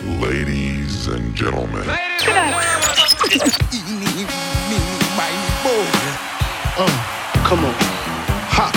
Ladies and gentlemen. Come on. Ha.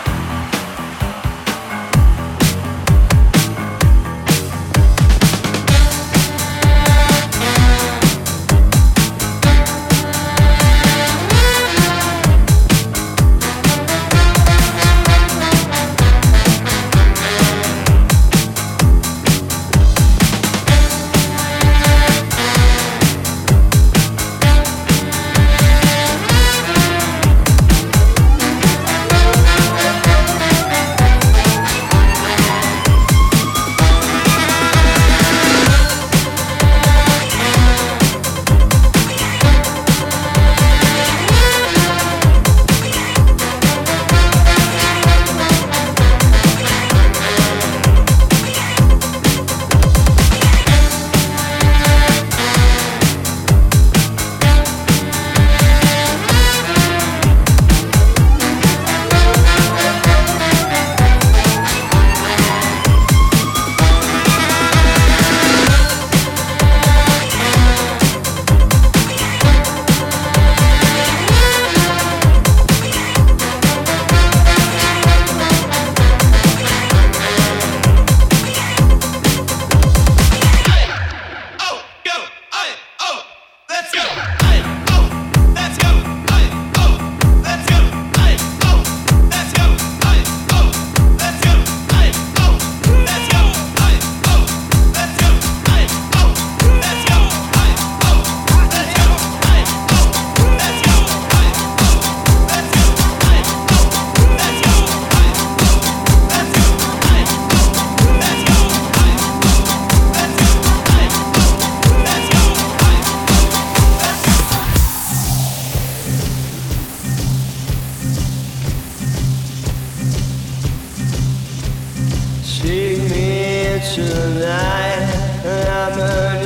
Take me tonight, I'm an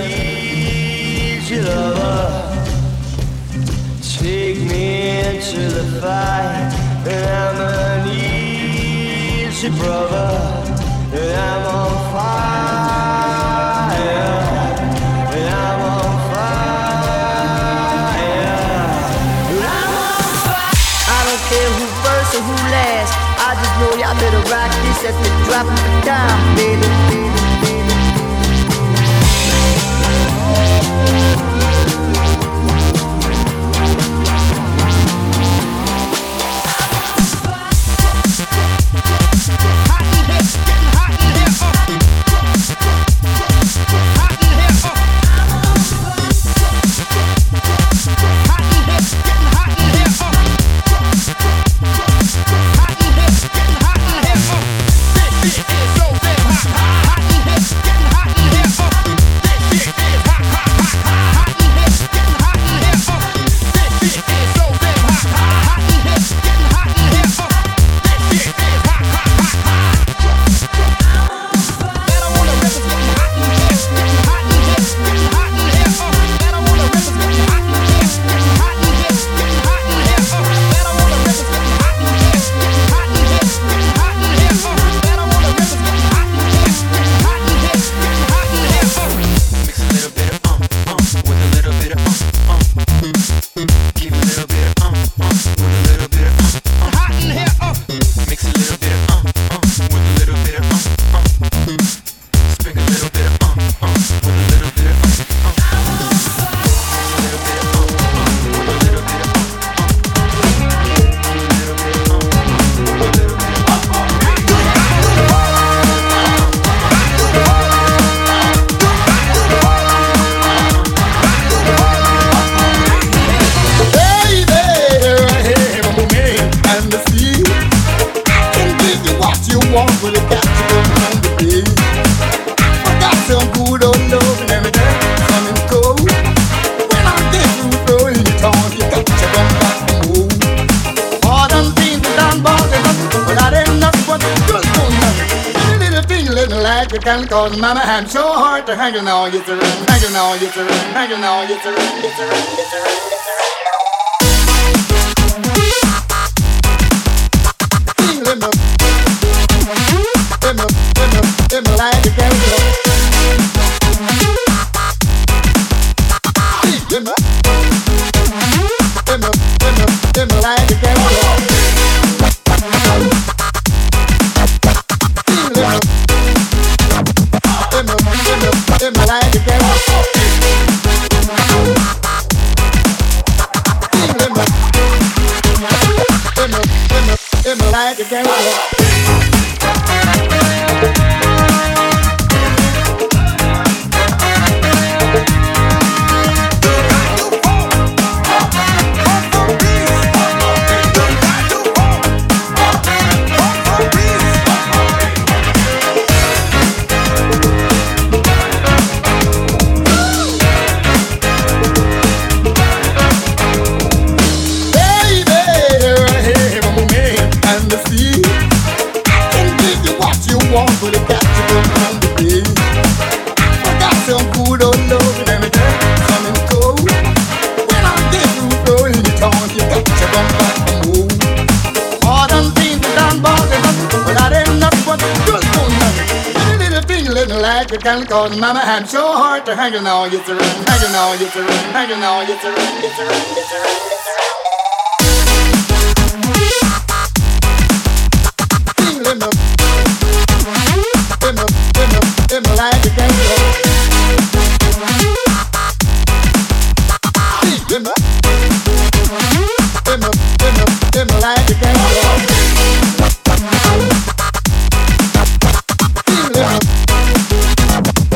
easy lover. Take me into the fight, I'm an easy brother. I'm on fire, I'm on fire, I'm on fire. I don't care who first or who last, I just know y'all better rock this as we drop it down, baby. You can cause mama, I'm so hard to hang on you to run, hanging on you to run, hanging on you to run, you to run, you to run, you to run. Let me like you can go. like a girl. Feel me like a girl. But it got to go on the day. I got some good old love and everything coming cold. When I get through blowing your tongue, you got to come back and move. All them things that done bothered us, but I didn't know what to do for nothing. Any little thing living like a kind of cause mama, I'm so hard to hanging on you through, hanging on you through, hanging on you through, like a gangster. Like a gangster.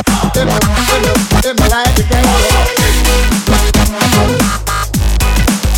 Like a gangster.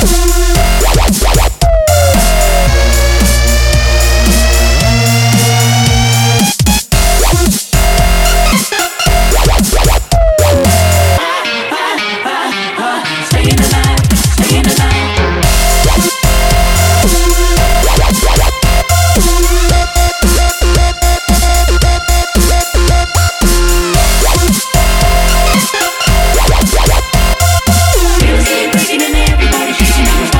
Music breaking and everybody shaking.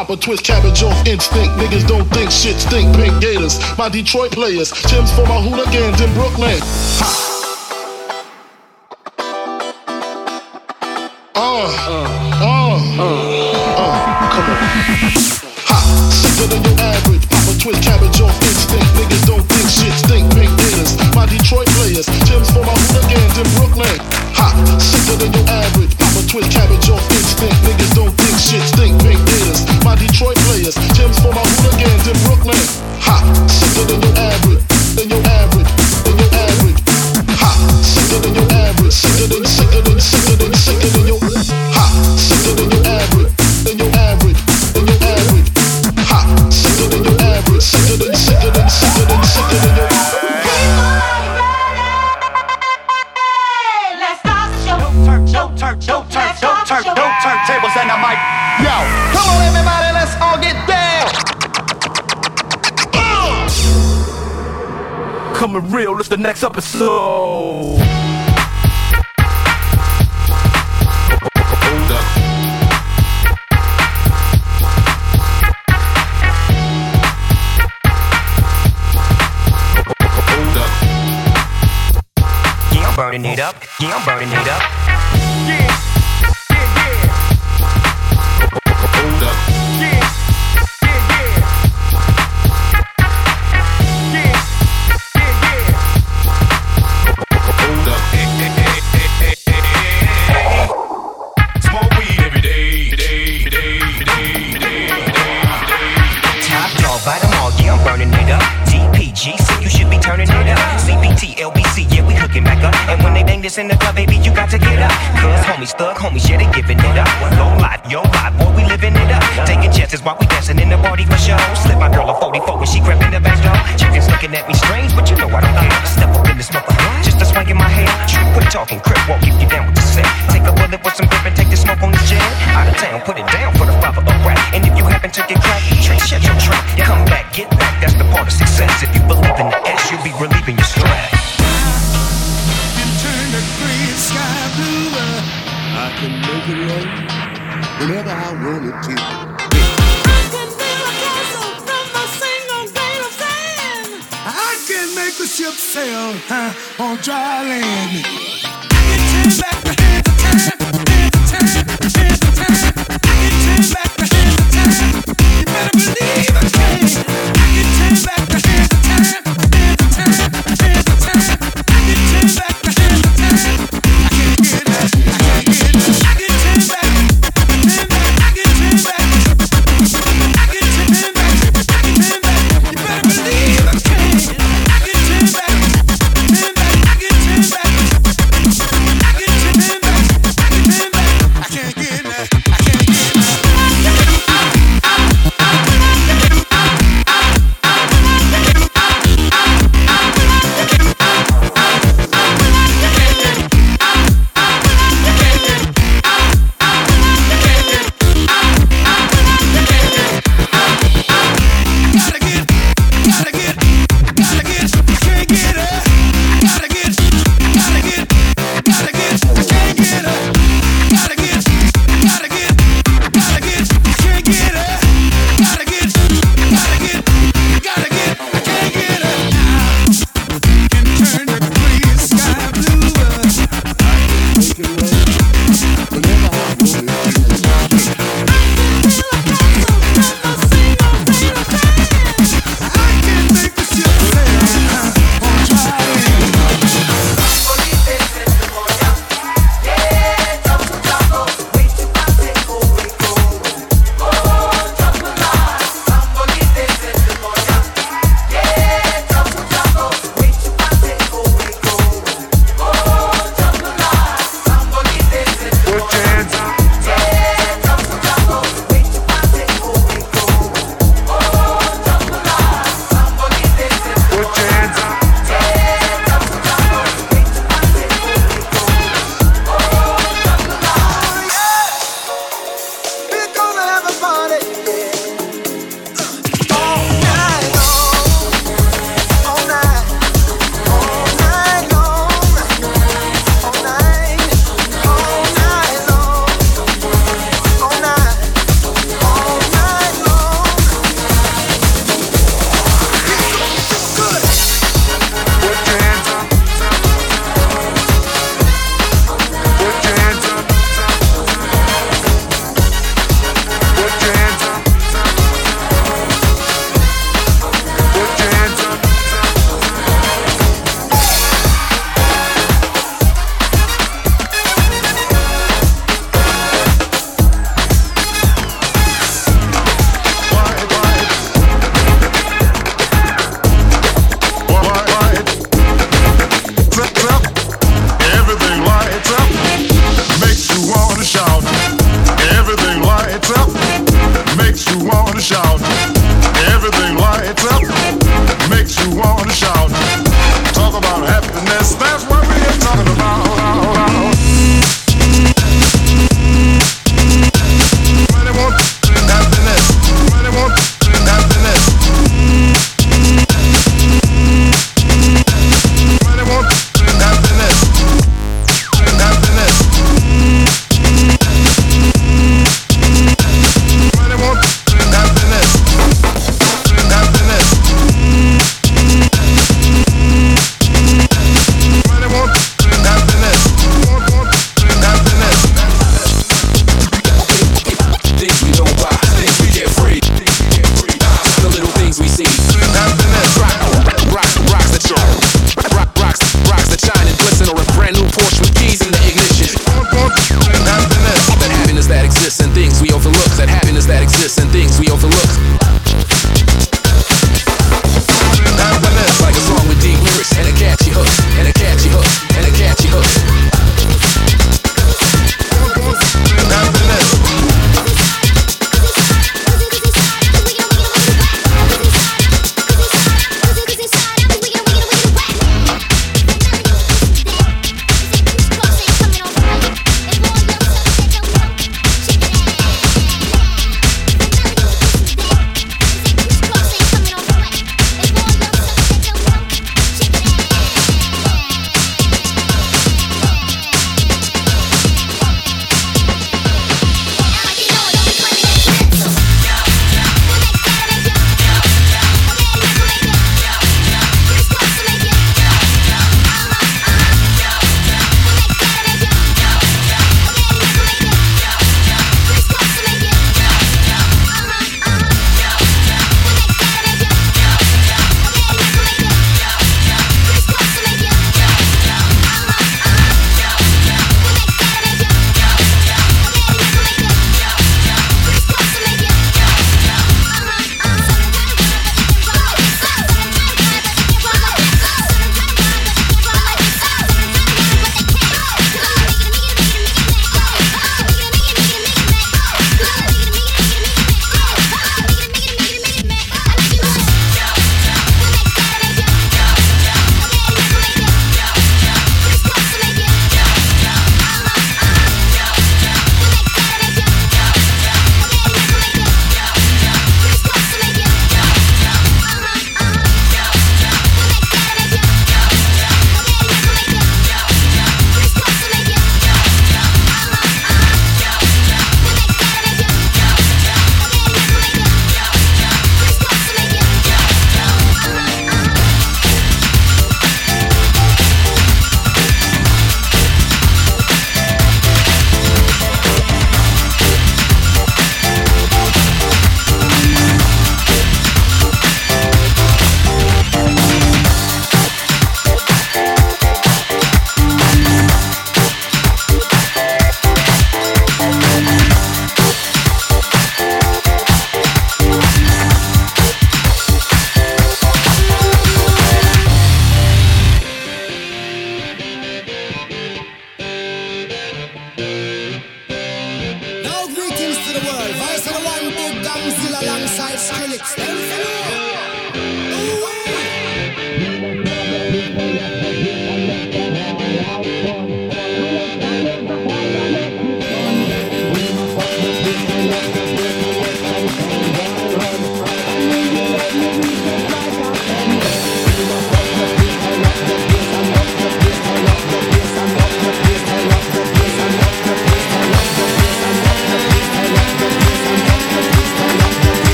pop a twist cabbage off instinct. Niggas don't think shit stink. Pink Gators, my Detroit players. Tim's for my hooligans in Brooklyn. Ha! Come on. Ha! Sicker than your average. Pop a twist cabbage off instinct. Niggas don't think shit stink. Pink Gators, my Detroit players. Tim's for my hooligans in Brooklyn. Ha! Sicker than your average. Pop a twist cabbage off instinct. Niggas don't think shit stink. Pink Gators, my Detroit players. Tim's for my hooligans in Brooklyn. Ha! Sicker than your average. Than your average. Than your average. Ha! Sicker than your average. Sicker than your. Ha! Sicker than your average. Than your average. Than your average. Ha! Sicker than your average. Sicker than your. Don't turn tables and the mic. Yo, come on everybody, let's all get down. Coming real, it's the next episode. Hold up. Hold up. Yeah, I'm burning it up. Yeah, I'm burning it up. Yeah. Hold up. Hold up. Smoke weed every day. Top dog, bite 'em all. Yeah, I'm burning it up. DPG, so you should be turning it up. CPT, LBC, yeah, we hooking back up. And when they bang this in the club, baby, you got to get up. Cause homies, thug homies, yeah, they giving it up. Low life, yo life, boy, we living it up. Taking chances while we dancing in the party for show. Slip my girl a 44 when she crept in the back door. Chickens looking at me strange, but you know I don't care. Step up in the smoker, just a swing in my hair. Quit talking, crip walk, keep you down with the set. Take a bullet with some grip and take the smoke on the jet. Out of town, put it down for the father of rap. And if you happen to get cracked, shut your trap. Come back, get back, that's the part of success. If you believe in the S, you'll be relieving your stress. Turn the gray sky blue. I can make it rain whenever I want it to. I can build a castle from a single grain of sand. I can make the ship sail on dry land. I can turn back the hands of time, hands of time, hands of time. I can turn back the hands of time. You better believe I can. I can turn back the hands of time, hands of time, hands of time. I can turn back the hands of time. I can't get that, I can't get that. I can turn back, turn back, I can turn back. I can turn back, turn back. You better believe I can. I can turn back, turn back, I can turn back.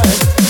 time.